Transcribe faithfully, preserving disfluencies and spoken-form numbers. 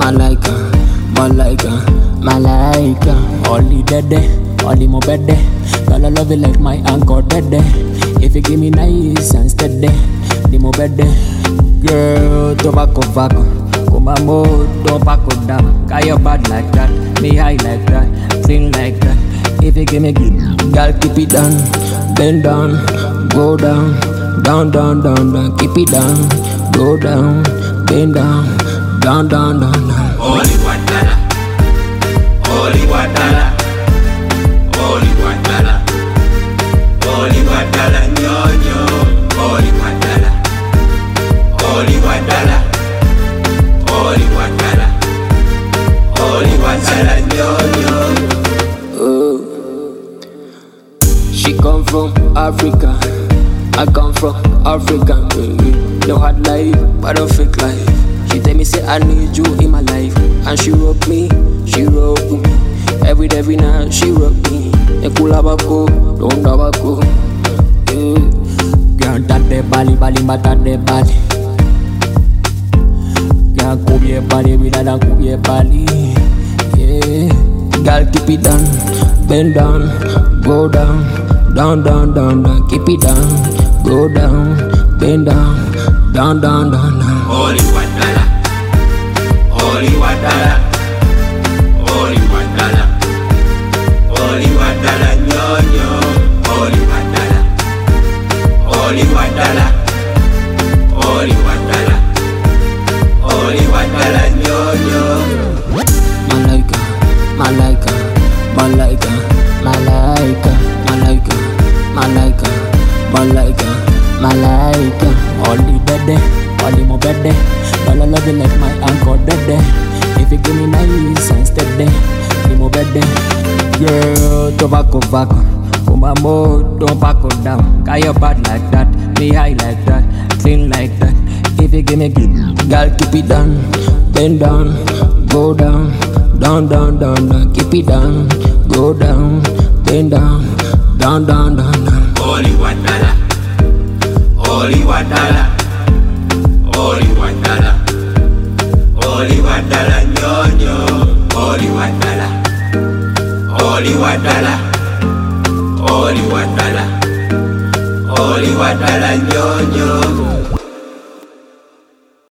Malaika, Malaika, Malaika. Only dead, only more bed. Girl, I love you like my uncle dead. If you give me nice and steady, the more bed. Girl, tobacco, vaco. Come on, more, don't back up down. Got your bad like that, me high like that, clean like that. If you give me good, girl, keep it down. Bend down, go down, down, down, down, down. Keep it down, go down, bend down, down, down, down, down. Only one dollar, only one dollar, only one dollar, only one dollar, no, no, only one dollar, only one dollar, only one dollar, only one dollar, no, no. Oh. She come from Africa, I come from Africa. No hard life, but no fake life. She tell me say I need you in my life, and she rock me, she rock me. Every day, every night she rock me. Ekulabako, don't dabako. Girl, tat de bali, bali, tat de bali. Girl, kubye bali, bila dan kubye bali. Yeah, girl, keep it down, bend down, go down, down, down, down, down. Keep it down, go down, bend down, down, down, down, down. Only one dollar, only one dollar, only one dollar, only one dollar, no, no, only one dollar, only one dollar, only one dollar, only one dollar, no, no. Malaika, Malaika, Malaika, Malaika, Malaika, Malaika, Malaika, Malaika. Only dead, only more bed. Girl, I love you like my uncle dead. If you give me nice and steady, the more bed. Girl, tobacco, vaco. Come on, more, don't back up down. Got your bad like that, me high like that, clean like that. If you give me good, girl, keep it down, bend down, go down, down, down, down, down. Keep it down, go down, bend down, down, down, down, down. Only one dollar, only one dollar, only one dollar, only one dollar, no, no, only one dollar, only one dollar, only one dollar, only one dollar, no, no.